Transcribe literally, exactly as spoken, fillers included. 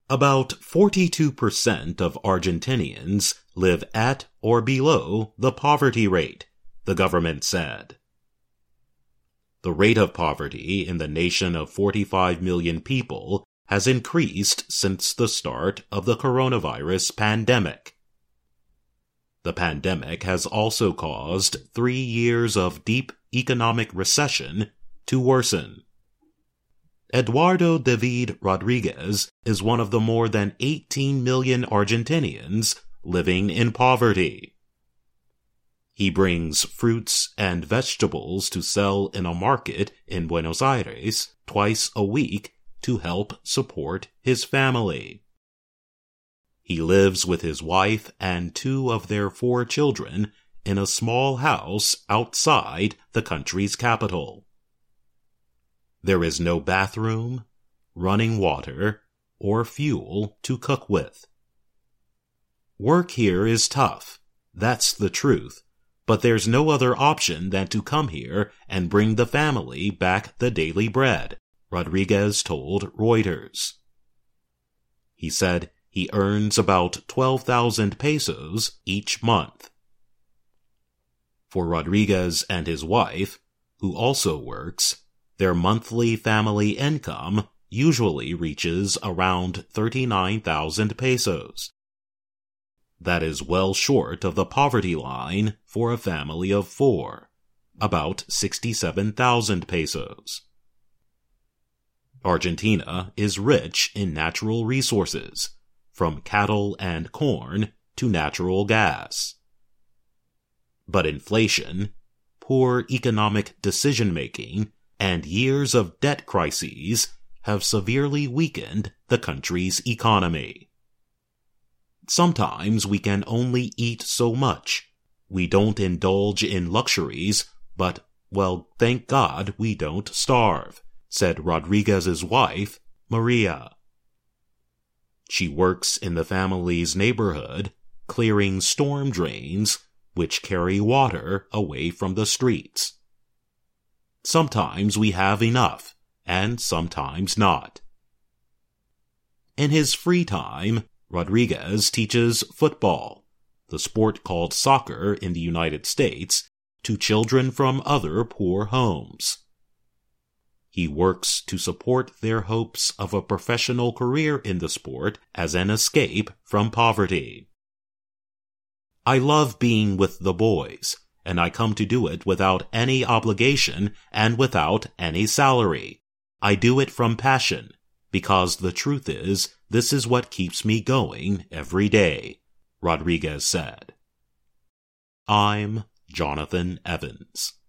About forty-two percent of Argentinians live at or below the poverty rate, the government said. The rate of poverty in the nation of forty-five million people has increased since the start of the coronavirus pandemic. The pandemic has also caused three years of deep economic recession to worsen. Eduardo David Rodriguez is one of the more than eighteen million Argentinians living in poverty. He brings fruits and vegetables to sell in a market in Buenos Aires twice a week to help support his family. He lives with his wife and two of their four children in a small house outside the country's capital. There is no bathroom, running water, or fuel to cook with. Work here is tough, that's the truth, but there's no other option than to come here and bring the family back the daily bread, Rodriguez told Reuters. He said he earns about twelve thousand pesos each month. For Rodriguez and his wife, who also works, their monthly family income usually reaches around thirty-nine thousand pesos. That is well short of the poverty line for a family of four, about sixty-seven thousand pesos. Argentina is rich in natural resources, from cattle and corn to natural gas. But inflation, poor economic decision-making, and years of debt crises have severely weakened the country's economy. Sometimes we can only eat so much. We don't indulge in luxuries, but, well, thank God we don't starve, said Rodriguez's wife, Maria. She works in the family's neighborhood, clearing storm drains, which carry water away from the streets. Sometimes we have enough, and sometimes not. In his free time, Rodriguez teaches football, the sport called soccer in the United States, to children from other poor homes. He works to support their hopes of a professional career in the sport as an escape from poverty. I love being with the boys, and I come to do it without any obligation and without any salary. I do it from passion, because the truth is, this is what keeps me going every day, Rodriguez said. I'm Jonathan Evans.